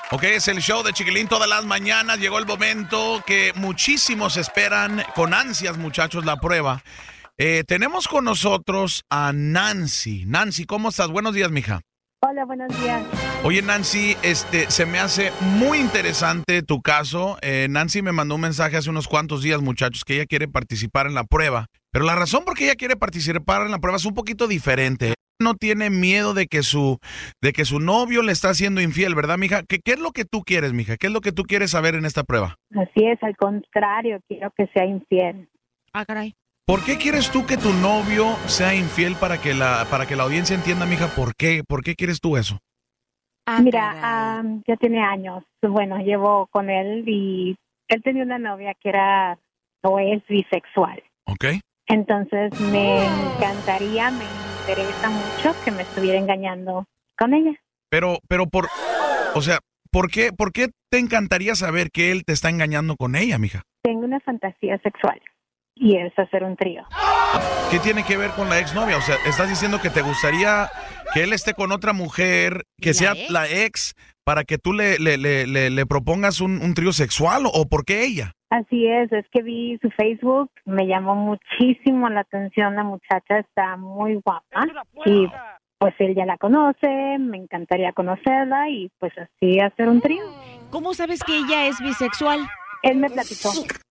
Ok, es el show de Chiquilín todas las mañanas. Llegó el momento que muchísimos esperan con ansias, muchachos, la prueba. Tenemos con nosotros a Nancy. Nancy, ¿cómo estás? Buenos días, mija. Hola, buenos días. Oye, Nancy, se me hace muy interesante tu caso. Nancy me mandó un mensaje hace unos cuantos días, muchachos, que ella quiere participar en la prueba. Pero la razón por qué ella quiere participar en la prueba es un poquito diferente. No tiene miedo de que su novio le está haciendo infiel, ¿verdad, mija? ¿Qué es lo que tú quieres, mija? ¿Qué es lo que tú quieres saber en esta prueba? Así es, al contrario, quiero que sea infiel. Ah, caray. ¿Por qué quieres tú que tu novio sea infiel para que la audiencia entienda, mija? ¿Por qué? ¿Por qué quieres tú eso? Mira, ya tiene años. Bueno, llevo con él y él tenía una novia que era o es bisexual. Ok. Entonces me encantaría, me interesa mucho que me estuviera engañando con ella. Pero ¿por qué te encantaría saber que él te está engañando con ella, mija? Tengo una fantasía sexual y es hacer un trío. ¿Qué tiene que ver con la exnovia? O sea, ¿estás diciendo que te gustaría que él esté con otra mujer, que sea la ex, para que tú le propongas un trío sexual? ¿O por qué ella? Así es que vi su Facebook, me llamó muchísimo la atención, la muchacha está muy guapa y pues él ya la conoce, me encantaría conocerla y pues así hacer un trío. ¿Cómo sabes que ella es bisexual? Él me platicó.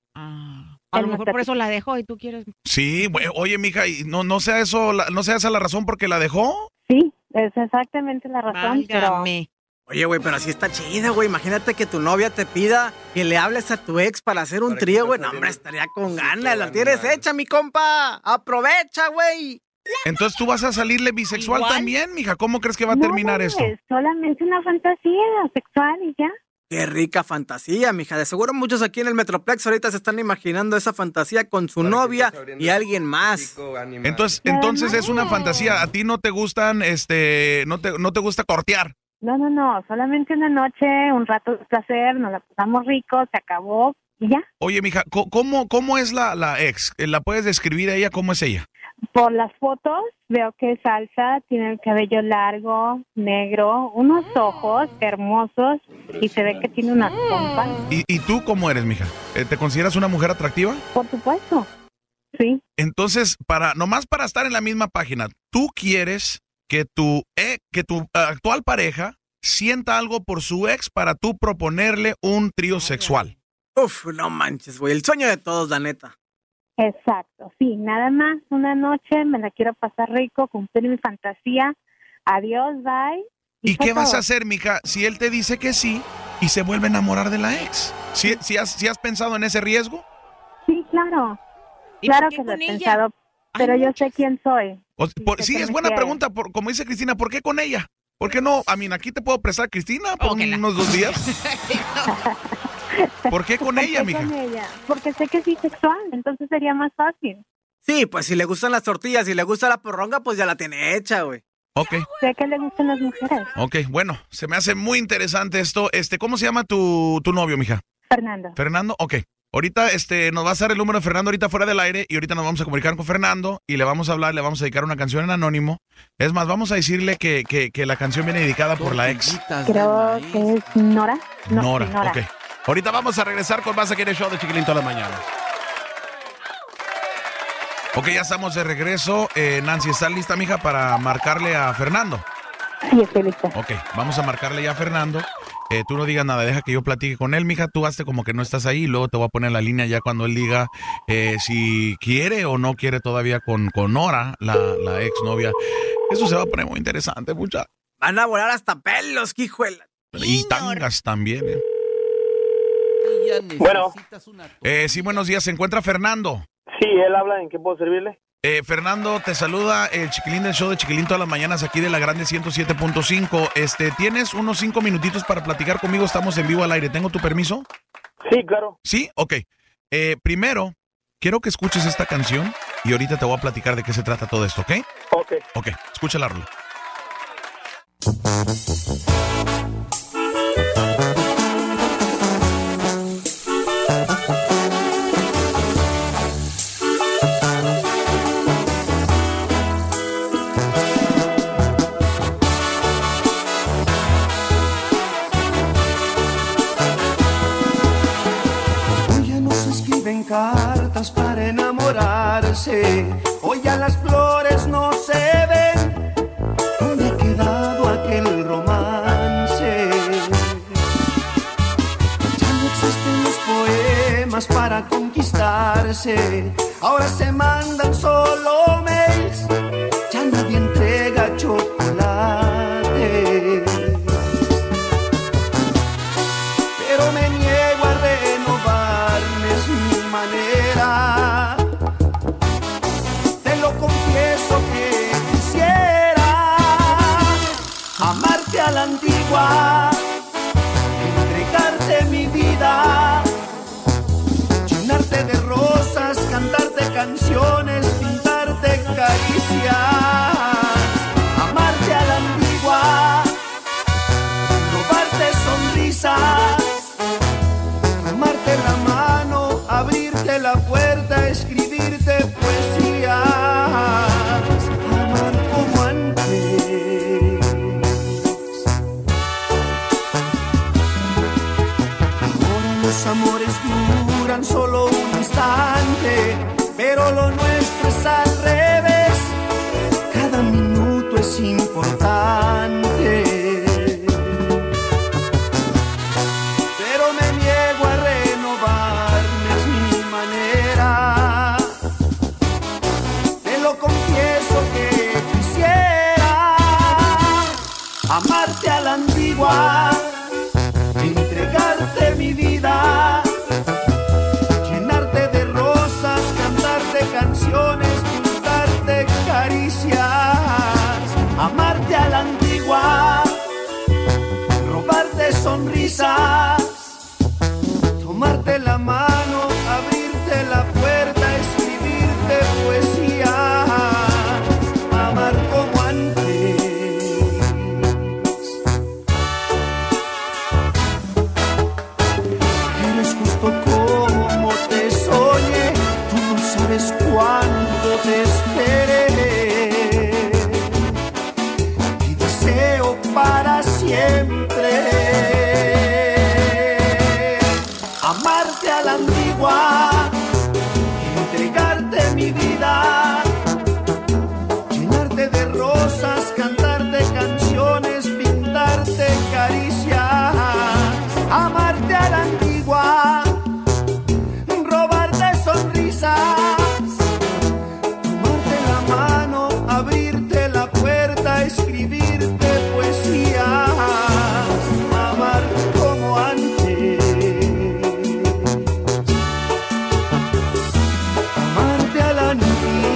A lo mejor por eso la dejó y tú quieres... Sí, oye, mija, ¿y no sea eso, no sea esa la razón por qué la dejó? Sí, es exactamente la razón, Válgame. Oye, güey, pero así está chida, güey. Imagínate que tu novia te pida que le hables a tu ex para hacer un trío, güey. No, hombre, estaría con ganas. La tienes hecha, mi compa. Aprovecha, güey. Entonces tú vas a salirle bisexual ¿Igual? También, mija. ¿Cómo crees que va a terminar esto? Es solamente una fantasía sexual y ya. Qué rica fantasía, mija. De seguro muchos aquí en el Metroplex ahorita se están imaginando esa fantasía con su novia y alguien más. Entonces es una fantasía. ¿A ti no te gustan, no te gusta cortear? No, solamente una noche, un rato de placer, nos la pasamos rico, se acabó y ya. Oye, mija, ¿cómo es la ex? ¿La puedes describir a ella? ¿Cómo es ella? Por las fotos veo que es alta, tiene el cabello largo, negro, unos ojos hermosos y se ve que tiene unas pompas. ¿Y tú cómo eres, mija? ¿Te consideras una mujer atractiva? Por supuesto, sí. Entonces, nomás para estar en la misma página, ¿tú quieres que tu actual pareja sienta algo por su ex para tú proponerle un trío sexual? Uf, no manches, güey. El sueño de todos, la neta. Exacto, sí, nada más una noche, me la quiero pasar rico, cumplir mi fantasía, adiós, bye. ¿Y qué vas a hacer, mija, si él te dice que sí y se vuelve a enamorar de la ex? ¿Sí has pensado en ese riesgo? Sí, claro. ¿Y Claro por qué que lo he con ella? pensado, pero yo sé quién soy. Sí, es buena pregunta, como dice Cristina, ¿por qué con ella? ¿Por qué no? Aquí te puedo prestar, Cristina, por unos 2 días. ¿Por qué con ella, mija? Con ella? Porque sé que es bisexual, entonces sería más fácil. Sí, pues si le gustan las tortillas, si le gusta la porronga, pues ya la tiene hecha, güey. Ok. Sé que le gustan las mujeres. Ok, bueno, se me hace muy interesante esto. ¿Cómo se llama tu novio, mija? Fernando. Fernando, ok. Ahorita nos va a dar el número de Fernando ahorita fuera del aire y ahorita nos vamos a comunicar con Fernando y le vamos a hablar, le vamos a dedicar una canción en anónimo. Es más, vamos a decirle que la canción viene dedicada por la ex. Creo que es Nora. No, Nora, sí, Nora. ok. Ahorita vamos a regresar con más aquí en el show de Chiquilín toda la mañana. Ok, ya estamos de regreso. Nancy, ¿estás lista, mija, para marcarle a Fernando? Sí, estoy lista. Ok, vamos a marcarle ya a Fernando. Tú no digas nada, deja que yo platique con él, mija. Tú hazte como que no estás ahí y luego te voy a poner la línea ya cuando él diga si quiere o no quiere todavía con Nora, la exnovia. Eso se va a poner muy interesante, mucha. Van a volar hasta pelos, quijuela. Y tangas también, Bueno. Sí, buenos días. ¿Se encuentra Fernando? Sí, él habla. ¿En qué puedo servirle? Fernando, te saluda el Chiquilín del show de Chiquilín todas las mañanas aquí de la Grande 107.5. ¿Tienes unos 5 minutitos para platicar conmigo? Estamos en vivo al aire. ¿Tengo tu permiso? Sí, claro. ¿Sí? Ok. Primero, quiero que escuches esta canción y ahorita te voy a platicar de qué se trata todo esto, ¿ok? Ok. Ok, escucha la rola. excusas para enamorarse. Hoy ya las flores no se ven. ¿Dónde ha quedado aquel romance? Ya no existen los poemas para conquistarse. Ahora se mandan solo mails. Ya nadie entrega chocolate. Pero me niego a renovarme, es mi manera. Te lo confieso que quisiera amarte a la antigua, entregarte mi vida, llenarte de rosas, cantarte canciones, pintarte caricias. Amarte a la antigua, robarte sonrisas, tomarte la mano, abrirte la puerta, escribirte poesías, amar como antes. Ahora los amores duran solo un instante, pero lo nuestro es al revés. Cada minuto es importante. Pero me niego a renovarme, es mi manera. Te lo confieso que quisiera amarte a la antigua, entregarte mi vida, llenarte de rosas, cantarte canciones, pintarte caricias. Amarte a la antigua, robarte sonrisas, tomarte la mano, abrirte la puerta, escribirte poesías, amar como antes. Eres justo como te soñé, tú no sabes cuánto te esperé. Y deseo para siempre amarte a la antigua, entregarte mi vida, llenarte de rosas, cantarte canciones, pintarte caricias. Amarte a la antigua, robarte sonrisas, tomarte la mano, abrirte la puerta, escribirte poesías, amar como antes. Amarte a la antigua.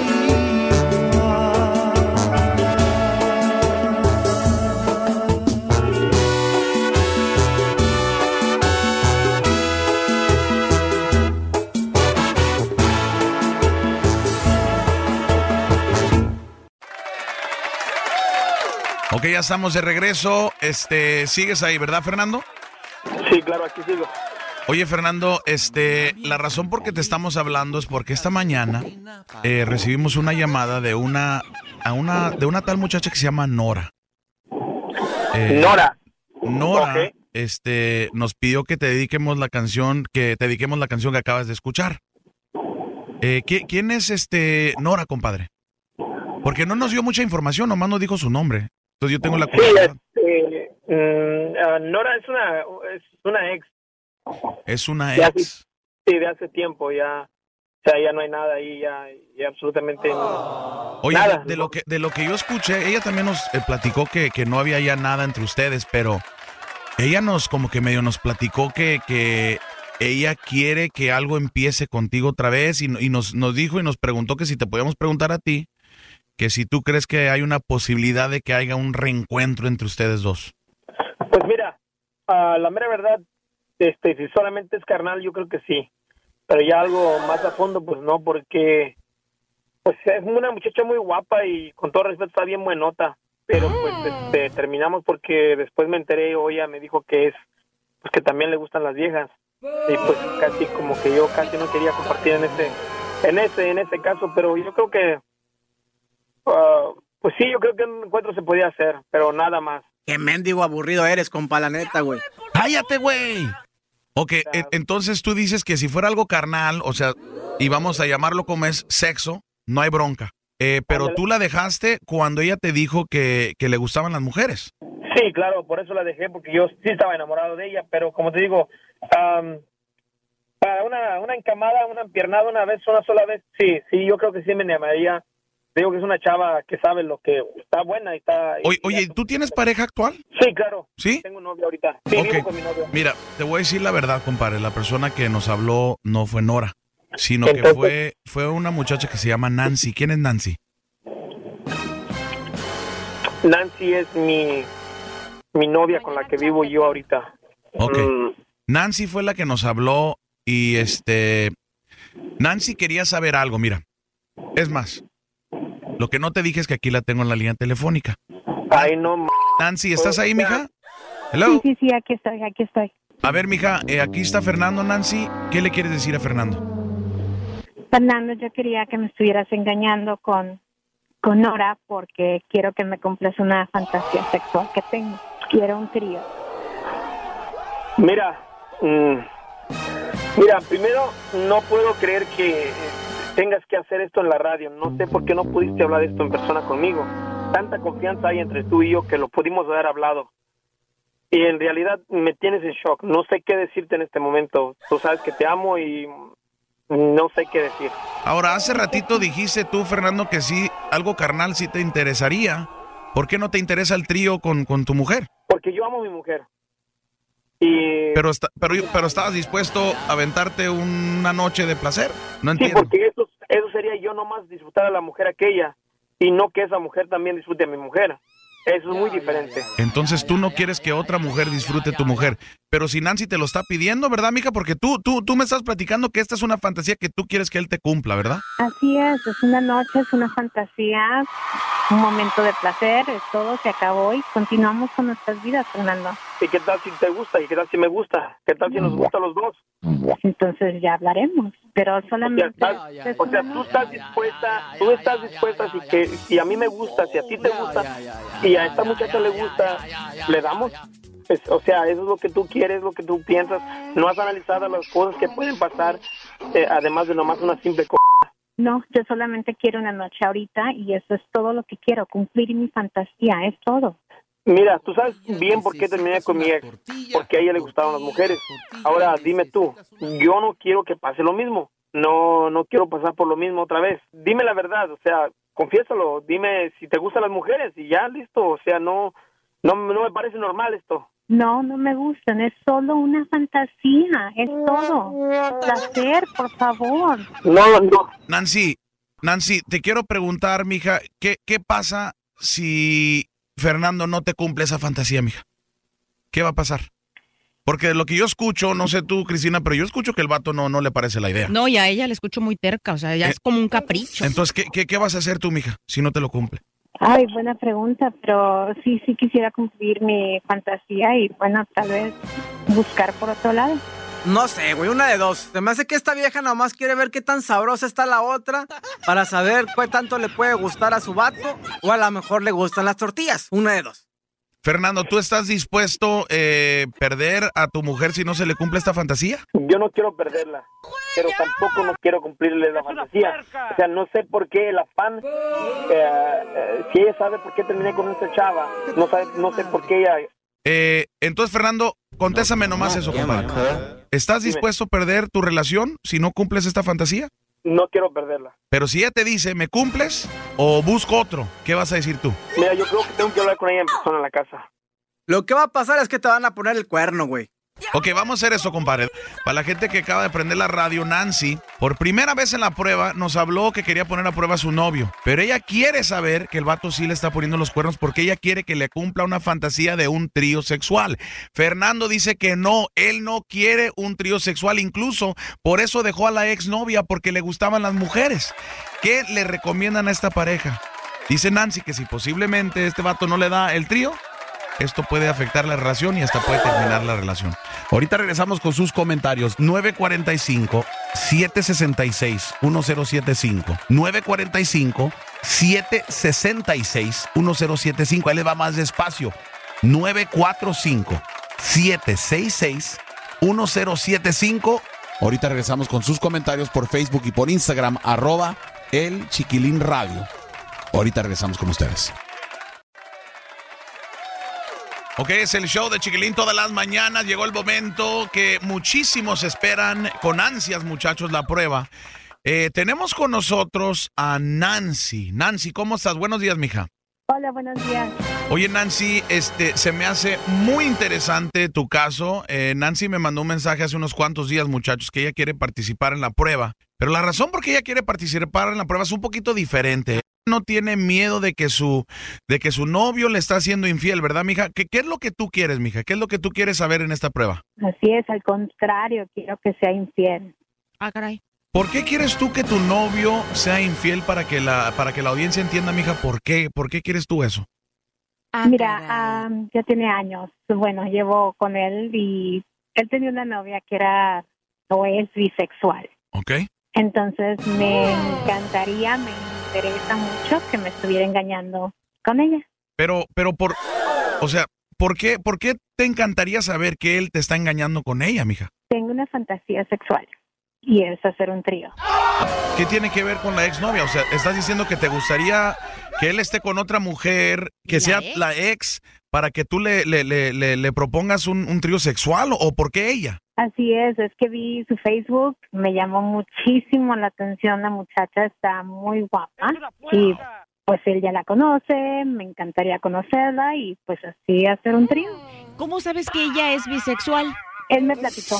Ok, ya estamos de regreso. Sigues ahí, ¿verdad, Fernando? Sí, claro, aquí sigo. Oye, Fernando, la razón por que te estamos hablando es porque esta mañana recibimos una llamada de una tal muchacha que se llama Nora. Nora. Nora, Ok. nos pidió que te dediquemos la canción que acabas de escuchar. ¿Quién es Nora, compadre? Porque no nos dio mucha información, nomás nos dijo su nombre. Entonces yo tengo la Sí, curiosidad. Nora es una ex. Es una Ya ex. Sí, de hace tiempo ya. O sea, ya no hay nada ahí, ya absolutamente Oye, nada. de lo que yo escuché, ella también nos platicó que no había ya nada entre ustedes, pero ella como que medio nos platicó que ella quiere que algo empiece contigo otra vez y nos dijo y nos preguntó que si te podíamos preguntar a ti, que si tú crees que hay una posibilidad de que haya un reencuentro entre ustedes dos. Pues mira, la mera verdad, si solamente es carnal, yo creo que sí. Pero ya algo más a fondo, pues no, porque pues es una muchacha muy guapa y con todo respeto está bien buenota. Pero pues terminamos porque después me enteré, o ella me dijo que pues que también le gustan las viejas. Y pues casi como que yo casi no quería compartir en ese caso, pero yo creo que pues sí, yo creo que un encuentro se podía hacer, pero nada más. Qué mendigo aburrido eres, compa, la neta, güey. ¡Cállate, güey! Ok, entonces tú dices que si fuera algo carnal, o sea, y vamos a llamarlo como es sexo, no hay bronca. Pero Ándale. tú la dejaste cuando ella te dijo que le gustaban las mujeres. Sí, claro, por eso la dejé, porque yo sí estaba enamorado de ella, pero como te digo, para una encamada, una empiernada una sola vez, sí, yo creo que sí me llamaría. Digo que es una chava que sabe lo que está buena y está... Oye, ¿tú tienes pareja actual? Sí, claro. ¿Sí? Tengo novia ahorita. Sí, Ok. vivo con mi novia. Mira, te voy a decir la verdad, compadre. La persona que nos habló no fue Nora, sino que Entonces- fue una muchacha que se llama Nancy. ¿Quién es Nancy? Nancy es mi novia con la que vivo yo ahorita. Ok. Mm, Nancy fue la que nos habló y Nancy quería saber algo, mira. Es más, lo que no te dije es que aquí la tengo en la línea telefónica. ay, no, Nancy, ¿estás ahí, mija? Sí, Hello. sí, aquí estoy. A ver, mija, aquí está Fernando, Nancy. ¿Qué le quieres decir a Fernando? Fernando, yo quería que me estuvieras engañando con Nora porque quiero que me cumplas una fantasía sexual que tengo. Quiero un trío. Mira, primero no puedo creer que tengas que hacer esto en la radio. No sé por qué no pudiste hablar de esto en persona conmigo. Tanta confianza hay entre tú y yo que lo pudimos haber hablado. Y en realidad me tienes en shock. No sé qué decirte en este momento. Tú sabes que te amo y no sé qué decir. Ahora, hace ratito dijiste tú, Fernando, que sí, algo carnal sí te interesaría. ¿Por qué no te interesa el trío con tu mujer? Porque yo amo a mi mujer. Y Pero estabas dispuesto a aventarte una noche de placer. No sí, entiendo. porque eso sería yo nomás disfrutar a la mujer aquella y no que esa mujer también disfrute a mi mujer. Eso es muy diferente. Entonces tú no quieres que otra mujer disfrute tu mujer. Pero si Nancy te lo está pidiendo, ¿verdad, mija? Porque tú me estás platicando que esta es una fantasía que tú quieres que él te cumpla, ¿verdad? Así es una noche, es una fantasía, un momento de placer, es todo, se acabó y continuamos con nuestras vidas, Fernando. ¿Y qué tal si te gusta? ¿Y qué tal si me gusta? ¿Qué tal si nos gusta a los dos? Entonces ya hablaremos, pero solamente... O sea, tú estás dispuesta si a mí me gusta, si a ti te gusta, y a esta muchacha le gusta, ¿le damos? O sea, eso es lo que tú quieres, lo que tú piensas. No has analizado las cosas que pueden pasar, además de nomás una simple cosa. No, yo solamente quiero una noche ahorita y eso es todo lo que quiero, cumplir mi fantasía, es todo. Mira, tú sabes bien por qué terminé con mi ex, porque a ella le gustaban las mujeres. Ahora, dime tú, yo no quiero que pase lo mismo, no quiero pasar por lo mismo otra vez. Dime la verdad, o sea, confiésalo, dime si te gustan las mujeres y ya, listo, o sea, no me parece normal esto. No, no me gustan, es solo una fantasía, es todo. Placer, por favor. No. Nancy, te quiero preguntar, mija, ¿qué pasa si Fernando no te cumple esa fantasía, mija? ¿Qué va a pasar? Porque lo que yo escucho, no sé tú, Cristina, pero yo escucho que el vato no le parece la idea. No, y a ella le escucho muy terca, o sea, ya es como un capricho. Entonces, ¿qué vas a hacer tú, mija, si no te lo cumple? Ay, buena pregunta, pero sí quisiera cumplir mi fantasía y bueno, tal vez buscar por otro lado. No sé, güey, una de dos. Se me hace que esta vieja nomás quiere ver qué tan sabrosa está la otra para saber qué tanto le puede gustar a su vato o a lo mejor le gustan las tortillas. Una de dos. Fernando, ¿tú estás dispuesto a perder a tu mujer si no se le cumple esta fantasía? Yo no quiero perderla, pero tampoco no quiero cumplirle la fantasía. O sea, no sé por qué el afán, si ella sabe por qué terminé con esta chava, no sé por qué ella... Entonces, Fernando, contéstame nomás eso, compadre. ¿Estás dispuesto a perder tu relación si no cumples esta fantasía? No quiero perderla. Pero si ella te dice, ¿me cumples o busco otro? ¿Qué vas a decir tú? Mira, yo creo que tengo que hablar con ella en persona en la casa. Lo que va a pasar es que te van a poner el cuerno, güey. Ok, vamos a hacer eso, compadre. Para la gente que acaba de prender la radio, Nancy, por primera vez en la prueba, nos habló que quería poner a prueba a su novio. Pero ella quiere saber que el vato sí le está poniendo los cuernos porque ella quiere que le cumpla una fantasía de un trío sexual. Fernando dice que no, él no quiere un trío sexual. Incluso por eso dejó a la exnovia porque le gustaban las mujeres. ¿Qué le recomiendan a esta pareja? Dice Nancy que si posiblemente este vato no le da el trío, esto puede afectar la relación y hasta puede terminar la relación. Ahorita regresamos con sus comentarios. 945-766-1075. 945-766-1075. Ahí le va más despacio. 945-766-1075. Ahorita regresamos con sus comentarios por Facebook y por Instagram, @elchiquilinradio. Ahorita regresamos con ustedes. Ok, es el show de Chiquilín todas las mañanas. Llegó el momento que muchísimos esperan con ansias, muchachos, la prueba. Tenemos con nosotros a Nancy. Nancy, ¿cómo estás? Buenos días, mija. Hola, buenos días. Oye, Nancy, se me hace muy interesante tu caso. Nancy me mandó un mensaje hace unos cuantos días, muchachos, que ella quiere participar en la prueba. Pero la razón por qué ella quiere participar en la prueba es un poquito diferente. No tiene miedo de que su novio le está haciendo infiel, ¿verdad, mija? ¿Qué es lo que tú quieres, mija? ¿Qué es lo que tú quieres saber en esta prueba? Así es, al contrario, quiero que sea infiel. Ah, caray. ¿Por qué quieres tú que tu novio sea infiel para que la audiencia entienda, mija? ¿Por qué? ¿Por qué quieres tú eso? Mira, ya tiene años. Bueno, llevo con él y él tenía una novia que era o es bisexual. Ok. Entonces me interesa mucho que me estuviera engañando con ella. Pero ¿por qué te encantaría saber que él te está engañando con ella, mija? Tengo una fantasía sexual y es hacer un trío. ¿Qué tiene que ver con la exnovia? O sea, estás diciendo que te gustaría que él esté con otra mujer, que sea la ex, para que tú le propongas un trío sexual, ¿o por qué ella? Así es que vi su Facebook, me llamó muchísimo la atención, la muchacha está muy guapa y pues él ya la conoce, me encantaría conocerla y pues así hacer un trío. ¿Cómo sabes que ella es bisexual? Él me platicó.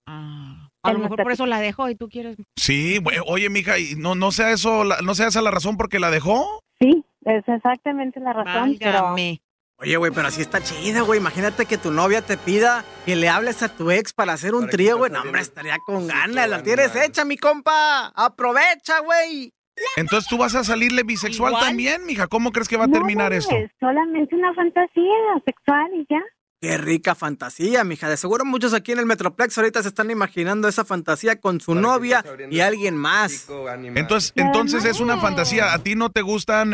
A lo mejor por eso la dejó y tú quieres... Sí, oye, mija, ¿y no sea esa la razón por qué la dejó? Sí, es exactamente la razón, Válgame. Oye, güey, pero así está chida, güey. Imagínate que tu novia te pida que le hables a tu ex para hacer un trío, güey. No, hombre, estaría con ganas. La tienes hecha, mi compa. Aprovecha, güey. Entonces tú vas a salirle bisexual también, mija. ¿Cómo crees que va a terminar esto? Es solamente una fantasía sexual y ya. Qué rica fantasía, mija. De seguro muchos aquí en el Metroplex ahorita se están imaginando esa fantasía con su novia y alguien más. Entonces es una fantasía. ¿A ti no te gustan,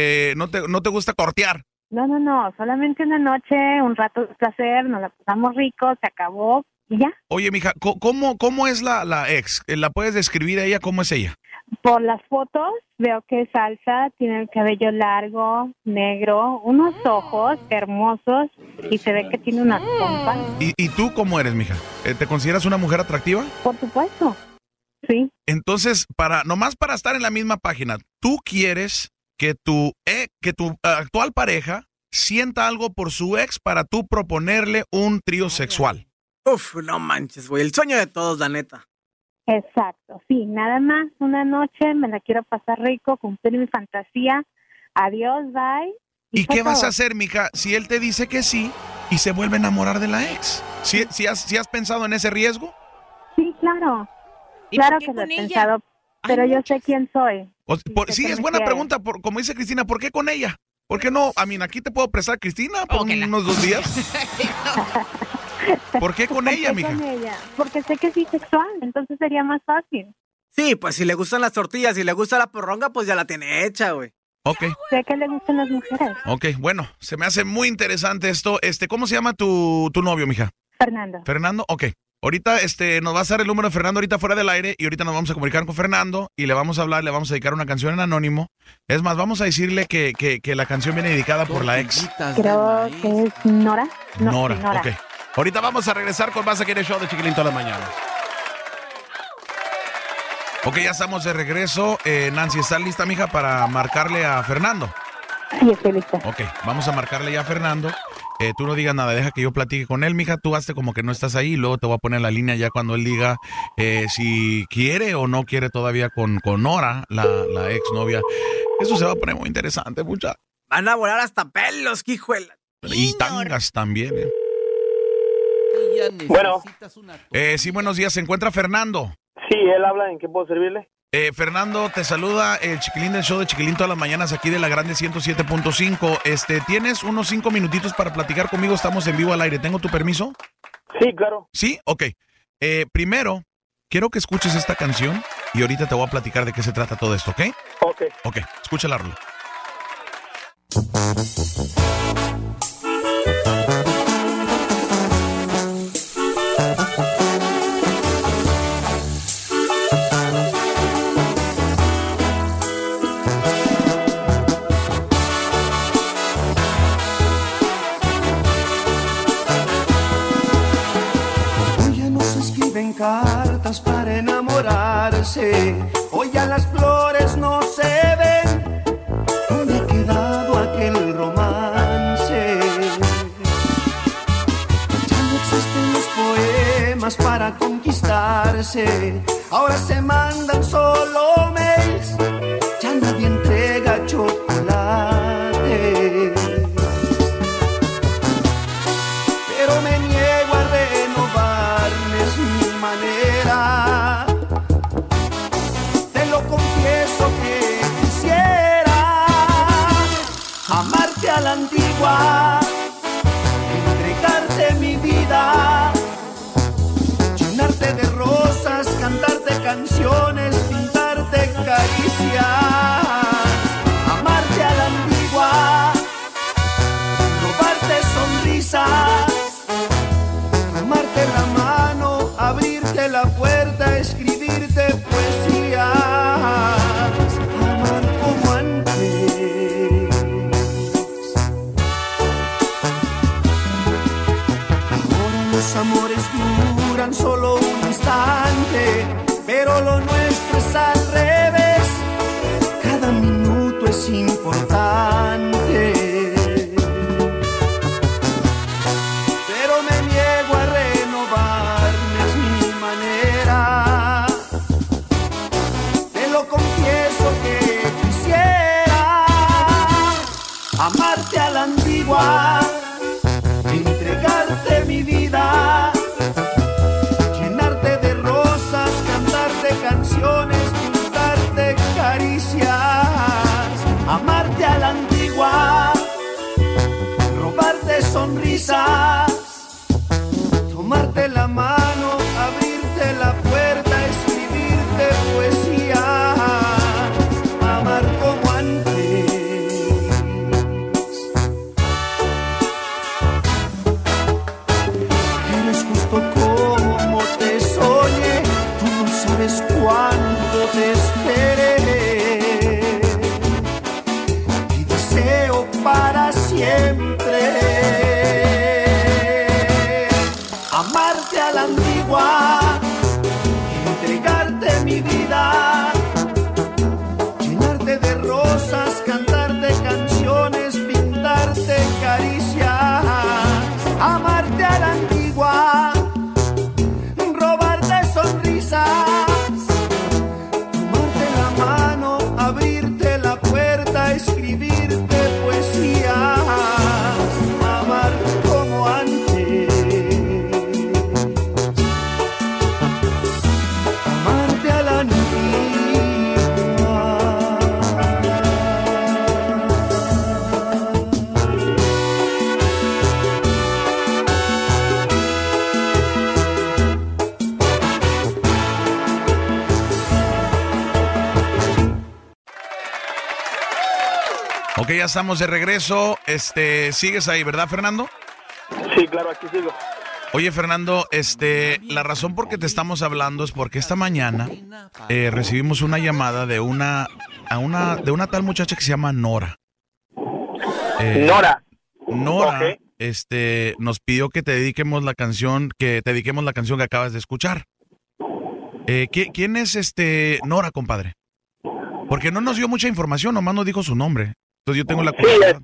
no te gusta cortear? No, solamente una noche, un rato de placer, nos la pasamos rico, se acabó y ya. Oye, mija, ¿cómo es la ex? ¿La puedes describir a ella? ¿Cómo es ella? Por las fotos veo que es alta, tiene el cabello largo, negro, unos ojos hermosos y se ve que tiene unas pompas. ¿Y tú cómo eres, mija? ¿Te consideras una mujer atractiva? Por supuesto, sí. Entonces, nomás para estar en la misma página, ¿tú quieres que tu actual pareja sienta algo por su ex para tú proponerle un trío sexual? Uf, no manches, güey. El sueño de todos, la neta. Exacto, sí. Nada más una noche, me la quiero pasar rico, cumplir mi fantasía. Adiós, bye. ¿Y qué vas a hacer, mija, si él te dice que sí y se vuelve a enamorar de la ex? ¿Sí has pensado en ese riesgo? Sí, claro. Claro que lo he pensado, pero yo sé quién soy. Sí, es buena pregunta. Como dice Cristina, ¿por qué con ella? ¿Por qué no? Aquí te puedo prestar Cristina por unos 2 días. ¿Por qué con ella, mija? Con ella? Porque sé que es bisexual, entonces sería más fácil. Sí, pues si le gustan las tortillas y le gusta la porronga, pues ya la tiene hecha, güey. Ok. Sé que le gustan las mujeres. Ok, bueno, se me hace muy interesante esto. ¿Cómo se llama tu novio, mija? Fernando. Fernando, ok. Ahorita nos va a dar el número de Fernando ahorita fuera del aire y ahorita nos vamos a comunicar con Fernando y le vamos a hablar, le vamos a dedicar una canción en anónimo. Es más, vamos a decirle que la canción viene dedicada por la ex. Creo que es Nora. Nora, sí, Nora. Ok. Ahorita vamos a regresar con más aquí en el show de Chiquilín todas las mañanas. Ok, ya estamos de regreso. Nancy, ¿estás lista, mija, para marcarle a Fernando? Sí, estoy lista. Ok, vamos a marcarle ya a Fernando. Tú no digas nada, deja que yo platique con él, mija. Tú hazte como que no estás ahí y luego te voy a poner la línea ya cuando él diga si quiere o no quiere todavía con Nora, la exnovia. Eso se va a poner muy interesante, mucha. Van a volar hasta pelos, quijuela. Y tangas también, Bueno. Sí, buenos días. ¿Se encuentra Fernando? Sí, él habla. ¿En qué puedo servirle? Fernando, te saluda el Chiquilín del show de Chiquilín todas las mañanas aquí de la Grande 107.5. ¿Tienes unos 5 minutitos para platicar conmigo? Estamos en vivo al aire. ¿Tengo tu permiso? Sí, claro. ¿Sí? Ok. Primero, quiero que escuches esta canción y ahorita te voy a platicar de qué se trata todo esto, ¿ok? Ok. Ok, escúchala, Rulo. cartas para enamorarse. Hoy ya las flores no se ven. ¿Dónde ha quedado aquel romance? Ya no existen los poemas para conquistarse. Ahora se mandan solo mails. Ya nadie entrega chocolate. Pero me niego a renovarme, es mi manera. Te lo confieso que quisiera amarte a la antigua, entregarte mi vida, llenarte de rosas, cantarte canciones, pintarte caricias. Amarte a la antigua, robarte sonrisas, tomarte la mano, abrirte la puerta, escribirte poesías, amar como antes. Ahora los amores duran solo un instante, pero lo nuestro es al revés. Cada minuto es importante. Pero me niego a renovarme, es mi manera. Te lo confieso que quisiera amarte a la antigua, entregarte mi vida, llenarte de rosas, cantarte canciones, pintarte caricias. Amarte a la antigua, robarte sonrisas, tomarte la mano, abrirte la puerta, escribirte poesías, amar como antes. Eres justo como te soñé, tú no sabes cuánto te esperé. Y deseo para siempre amarte a la antigua, entregarte mi vida, llenarte de rosas, cantarte canciones, pintarte caricias. Amarte a la antigua, robarte sonrisas, tomarte la mano, abrirte la puerta, escribirte poesías, amar como antes. Amarte a la antigua. Ok, ya estamos de regreso. Sigues ahí, ¿verdad, Fernando? Sí, claro, aquí sigo. Oye, Fernando, la razón por que te estamos hablando es porque esta mañana recibimos una llamada de una tal muchacha que se llama Nora. Nora. Nora, Ok. nos pidió que te dediquemos la canción que acabas de escuchar. ¿Quién es Nora, compadre? Porque no nos dio mucha información, nomás nos dijo su nombre. Entonces yo tengo la Sí, curiosidad.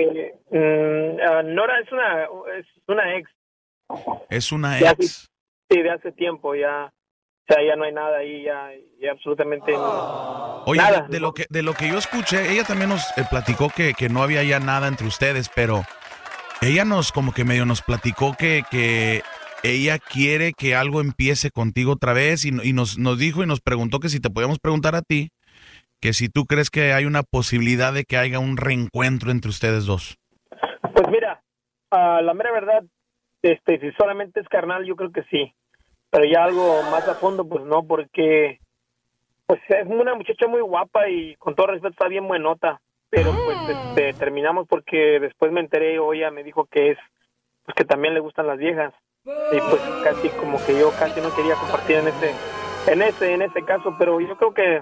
Nora es una ex. Es una Ya ex. Sí, de hace tiempo ya. O sea, ya no hay nada ahí, ya absolutamente Oye, nada. de lo que yo escuché, ella también nos platicó que no había ya nada entre ustedes, pero ella como que medio nos platicó que ella quiere que algo empiece contigo otra vez y nos dijo y nos preguntó que si te podíamos preguntar a ti, que si tú crees que hay una posibilidad de que haya un reencuentro entre ustedes dos. Pues mira, la mera verdad, si solamente es carnal, yo creo que sí. Pero ya algo más a fondo, pues no, porque pues es una muchacha muy guapa y con todo respeto está bien buenota. Pero pues terminamos porque después me enteré, o ella me dijo que pues que también le gustan las viejas. Y pues casi como que yo casi no quería compartir en ese caso, pero yo creo que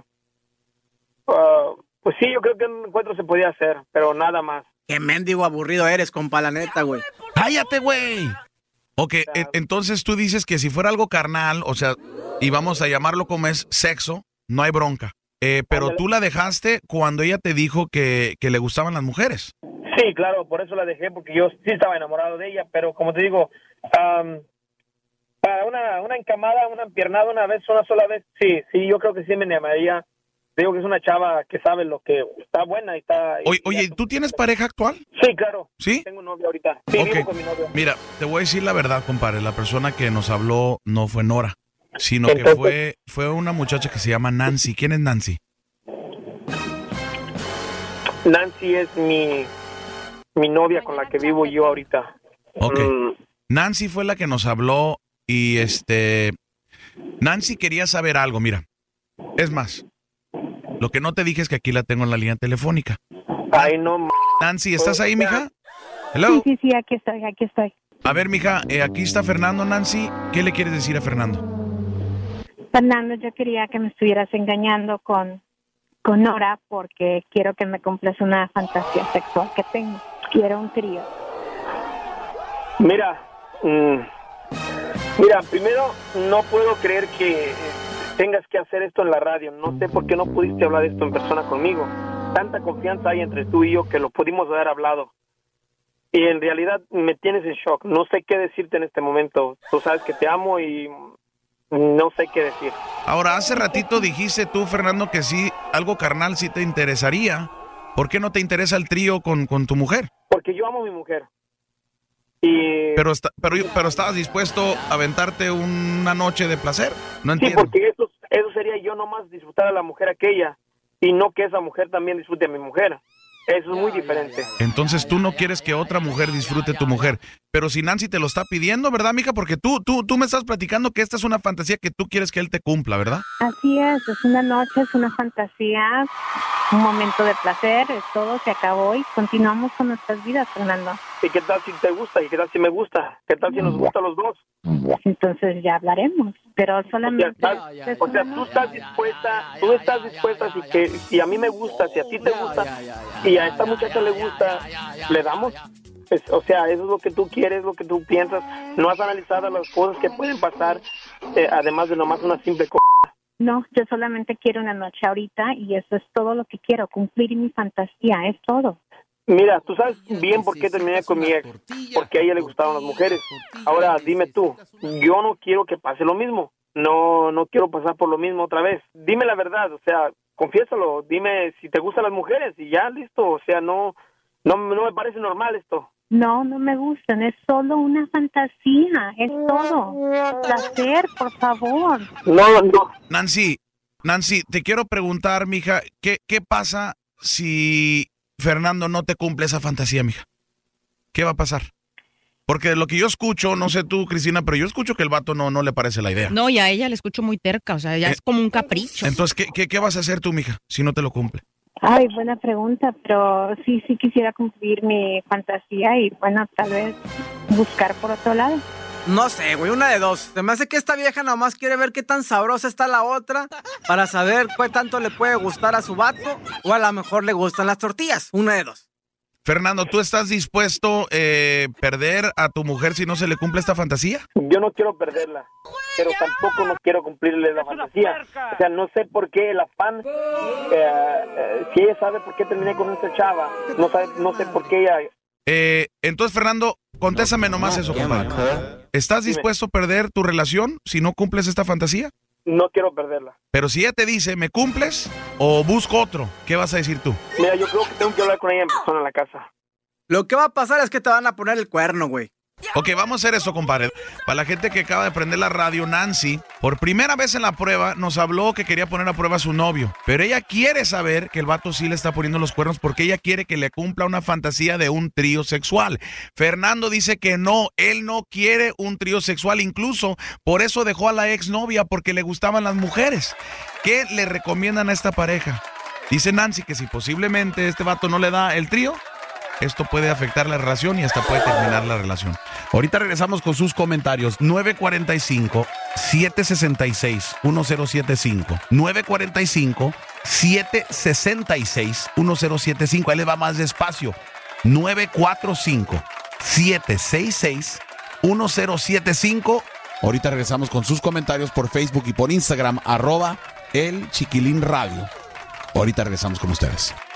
pues sí, yo creo que un encuentro se podía hacer, pero nada más. Qué mendigo aburrido eres, compa, la neta, güey. ¡Cállate, güey! Ok, entonces tú dices que si fuera algo carnal, o sea, y vamos a llamarlo como es sexo, no hay bronca. Pero tú la dejaste cuando ella te dijo que le gustaban las mujeres. Sí, claro, por eso la dejé, porque yo sí estaba enamorado de ella, pero como te digo, para una encamada, una empiernada una sola vez, sí, yo creo que sí me llamaría. Digo que es una chava que sabe lo que está buena y está... Oye, ¿tú tienes pareja actual? Sí, claro. ¿Sí? Tengo novia ahorita. Sí, okay. Vivo con mi novia. Mira, te voy a decir la verdad, compadre. La persona que nos habló no fue Nora, sino Entonces, que fue una muchacha que se llama Nancy. ¿Quién es Nancy? Nancy es mi novia con la que vivo yo ahorita. Ok. Nancy fue la que nos habló y Nancy quería saber algo, mira. Es más, lo que no te dije es que aquí la tengo en la línea telefónica. Ay, no. Nancy, ¿estás ahí, mija? Hello. Sí, aquí estoy. A ver, mija, aquí está Fernando, Nancy. ¿Qué le quieres decir a Fernando? Fernando, yo quería que me estuvieras engañando con Nora porque quiero que me cumplas una fantasía sexual que tengo. Quiero un trío. Mira, primero no puedo creer que tengas que hacer esto en la radio. No sé por qué no pudiste hablar de esto en persona conmigo. Tanta confianza hay entre tú y yo que lo pudimos haber hablado. Y en realidad me tienes en shock. No sé qué decirte en este momento. Tú sabes que te amo y no sé qué decir. Ahora, hace ratito dijiste tú, Fernando, que sí, algo carnal sí te interesaría. ¿Por qué no te interesa el trío con tu mujer? Porque yo amo a mi mujer. Y... Pero estabas dispuesto a aventarte una noche de placer. No entiendo. Sí, porque eso sería yo nomás disfrutar a la mujer aquella y no que esa mujer también disfrute a mi mujer. Eso es muy diferente. Entonces tú no quieres que otra mujer disfrute tu mujer. Pero si Nancy te lo está pidiendo, ¿verdad, mija? Porque tú me estás platicando que esta es una fantasía que tú quieres que él te cumpla, ¿verdad? Así es una noche, es una fantasía, un momento de placer, es todo, se acabó y continuamos con nuestras vidas, Fernando. ¿Y qué tal si te gusta? ¿Y qué tal si me gusta? ¿Qué tal si nos gusta a los dos? Entonces ya hablaremos, pero solamente... O sea, tú estás dispuesta, si a mí me gusta, si a ti te gusta, y a esta muchacha le gusta, ¿le damos? O sea, eso es lo que tú quieres, lo que tú piensas. No has analizado las cosas que pueden pasar, además de nomás una simple cosa. No, yo solamente quiero una noche ahorita y eso es todo lo que quiero, cumplir mi fantasía, es todo. Mira, tú sabes bien por qué terminé con mi ex, porque a ella le gustaban las mujeres. Ahora, dime tú, yo no quiero que pase lo mismo, no quiero pasar por lo mismo otra vez. Dime la verdad, o sea, confiésalo, dime si te gustan las mujeres y ya, listo, o sea, no me parece normal esto. No me gustan, es solo una fantasía, es todo. Placer, por favor. No. Nancy, te quiero preguntar, mija, ¿qué pasa si Fernando no te cumple esa fantasía, mija? ¿Qué va a pasar? Porque lo que yo escucho, no sé tú, Cristina, pero yo escucho que el vato no le parece la idea. No, y a ella le escucho muy terca, o sea, ya es como un capricho. Entonces, ¿qué vas a hacer tú, mija, si no te lo cumple? Ay, buena pregunta, pero sí quisiera cumplir mi fantasía y, bueno, tal vez buscar por otro lado. No sé, güey, una de dos. Se me hace que esta vieja nomás quiere ver qué tan sabrosa está la otra para saber qué tanto le puede gustar a su vato o a lo mejor le gustan las tortillas. Una de dos. Fernando, ¿tú estás dispuesto a perder a tu mujer si no se le cumple esta fantasía? Yo no quiero perderla, pero tampoco no quiero cumplirle la fantasía. O sea, no sé por qué el afán, si ella sabe por qué terminé con esta chava, no sé por qué ella... Entonces, Fernando, contéstame nomás eso, compadre. ¿Estás dispuesto a perder tu relación si no cumples esta fantasía? No quiero perderla. Pero si ella te dice, ¿me cumples o busco otro? ¿Qué vas a decir tú? Mira, yo creo que tengo que hablar con ella en persona en la casa. Lo que va a pasar es que te van a poner el cuerno, güey. Ok, vamos a hacer eso, compadre. Para la gente que acaba de prender la radio, Nancy, por primera vez en la prueba, nos habló que quería poner a prueba a su novio. Pero ella quiere saber que el vato sí le está poniendo los cuernos porque ella quiere que le cumpla una fantasía de un trío sexual. Fernando dice que no, él no quiere un trío sexual. Incluso por eso dejó a la exnovia porque le gustaban las mujeres. ¿Qué le recomiendan a esta pareja? Dice Nancy que si posiblemente este vato no le da el trío, esto puede afectar la relación y hasta puede terminar la relación. Ahorita regresamos con sus comentarios. 945-766-1075. 945-766-1075. Ahí le va más despacio. 945-766-1075. 1075. Ahorita regresamos con sus comentarios por Facebook y por Instagram, @El Chiquilín Radio. Ahorita regresamos con ustedes.